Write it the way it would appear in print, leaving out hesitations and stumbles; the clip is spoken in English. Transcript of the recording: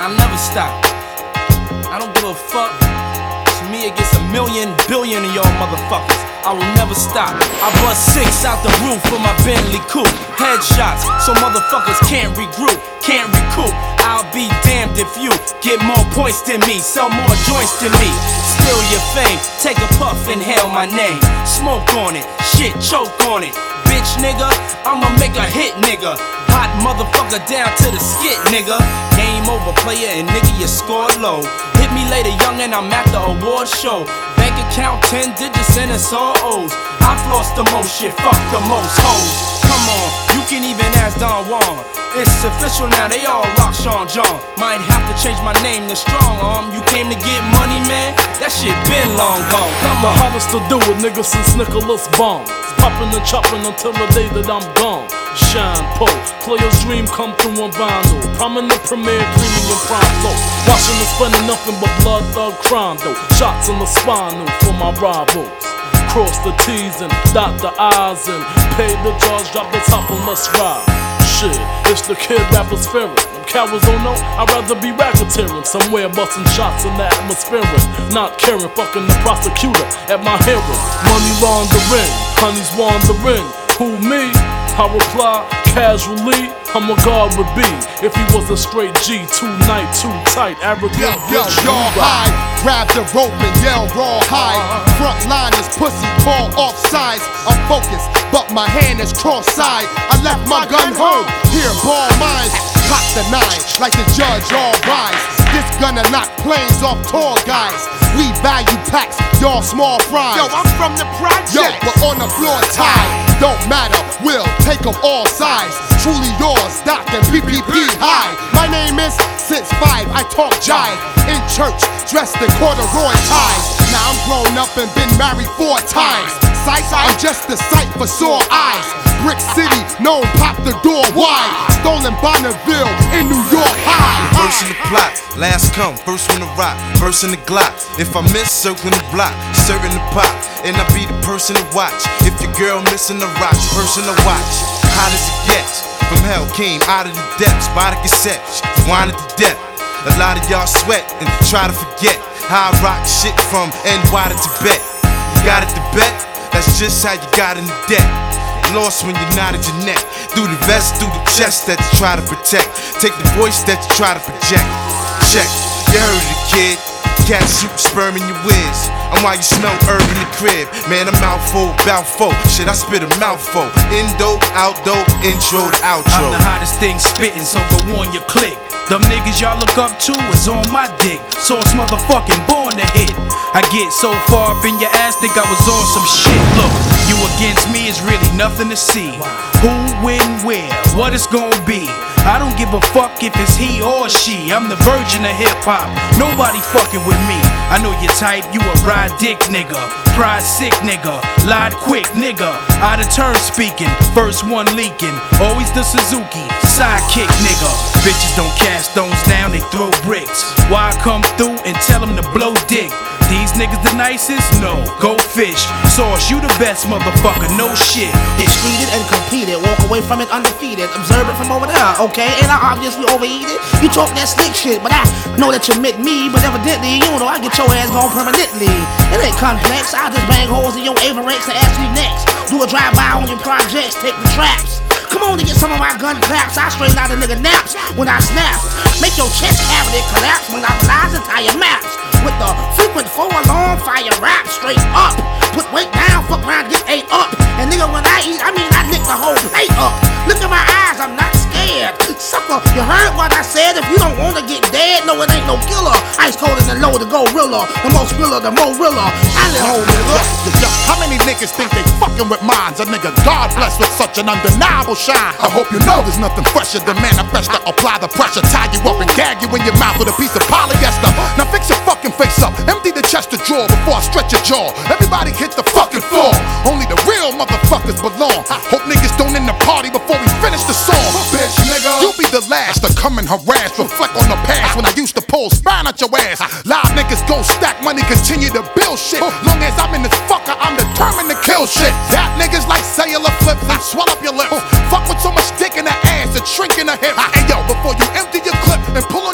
I'll never stop. I don't give a fuck. It's me against a million billion of y'all motherfuckers. I will never stop. I bust 6 out the roof for my Bentley coupe. Headshots so motherfuckers can't regroup, can't recoup. I'll be damned if you get more points than me, sell more joints than me. Steal your fame, take a puff, inhale my name. Smoke on it, shit, choke on it. Bitch nigga, I'ma make a hit nigga. Hot motherfucker down to the skit nigga. Game over player and nigga you scored low. Hit me later young and I'm at the award show. Bank account 10 digits and it's all O's. I've lost the most shit, fuck the most hoes. Come on, you can even ask Don Juan. It's official now, they all rock Sean John. Might have to change my name to Strong Arm. You came to get money, man? That shit been long gone. Come on. The hardest to do it, nigga, since Nicholas Bond. Popping and chopping until the day that I'm gone. Shine, Poe, player's dream come through on vinyl. Prominent premiere, premium prime flow. Watching us spending nothing but blood, thug, crime though. Shots in the spinal for my rivals. Cross the T's and dot the I's and pay the judge, drop the top and let's ride. Shit, it's the kid rapper spirit. Them cowards don't know, I'd rather be racketeering. Somewhere busting shots in the atmosphere. Not caring, fucking the prosecutor at my hearing. Money laundering, honey's wandering. Who, me? I reply casually, I'm a God would be if he was a straight G, too night, too tight, arrogant. Yo, y'all high, grab the rope and yell raw high. Front line is pussy, call off sides. I'm focused, but my hand is cross-side. I left my gun home, here ball mines. Cock the 9, like the judge, all rise. This gonna knock planes off tall guys. We value packs, y'all small fries. Yo, I'm from the project. Yo, we're on the floor tied. Don't matter, we'll take them all sides. Truly yours, Doc and PPP high. My name is since 5, I talk jive. In church, dressed in corduroy ties. Now I'm grown up and been married 4 times. Sight, I'm just a sight for sore eyes. Brick City, known pop the door wide. Stolen Bonneville in New York high. First in the plot, last come, first one to rock, first in the Glock. If I miss, circling the block, serving the pot, and I be the person to watch. If your girl missing the rocks, person to watch. How does it get? From hell came out of the depths, by the cassette, winded to death. A lot of y'all sweat and try to forget how I rock shit from NY to Tibet. You got it to bet? That's just how you got in the debt. Lost when you nodded your neck. Through the vest, through the chest that you try to protect. Take the voice that you try to project. Check, you heard of the kid. Cat shoot sperm in your whiz. I'm why you smell herb in the crib. Man, I'm mouthful, bout full. Shit, I spit a mouthful. Indo, outdo, intro to outro. I'm the hottest thing spittin', so go on your click. Them niggas y'all look up to is on my dick. So it's motherfucking born to hit. I get so far up in your ass, think I was on some shit. Look, you against me is really nothing to see. Who, when, where, what it's gonna be. I don't give a fuck if it's he or she. I'm the virgin of hip hop. Nobody fucking with me. I know your type, you a ride dick nigga. Pride sick nigga. Lied quick nigga. Out of turn speaking. First one leaking. Always the Suzuki. Sidekick nigga. Bitches don't cast stones down, they throw bricks. Why I come through and tell them to blow dick? These niggas the nicest? No, go fish. Sauce, you the best motherfucker, no shit. Exceeded and competed, walk away from it undefeated. Observe it from over there, okay? And I obviously overeat it. You talk that slick shit, but I know that you admit me. But evidently, you know I get your ass gone permanently. It ain't complex, I just bang holes in your Averex and ask you next. Do a drive-by on your projects, take the traps. Come on to get some of my gun claps. I straighten out a nigga naps when I snap. Make your chest cavity collapse when I realize entire maps. With the frequent 4-alarm fire rap straight up. Put weight down, fuck around, get ate up. And nigga, when I eat, I mean I lick the whole plate up. Look in my eyes, I'm not scared. Sucker, you heard what I said? If you don't wanna get dead, no, it ain't no killer. Ice cold in the low, the gorilla. The most thriller, the more rilla. I live home, nigga. Yo, how many niggas think they fucking with minds? A nigga God blessed with such an undeniable shine. I hope you know there's nothing fresher than manifesto. Apply the pressure, tie you up and gag you in your mouth with a piece of polyester. Now fix your fucking face up, empty the chest of drawer before I stretch your jaw. Everybody hit the fucking floor. Only the real motherfuckers belong. Hope niggas don't end the party before we finish the song. Bitch, nigga, you be the last to come and harass. Reflect on the past when I used to pull spine out your ass. Live niggas gon' stack money, continue to build shit. Long as I'm in this fucker, I'm determined to kill shit. That niggas like cellular flips and swell up your lips. Fuck with so much dick in the ass and shrink in the hip. Hey yo, before you empty your clip and pull on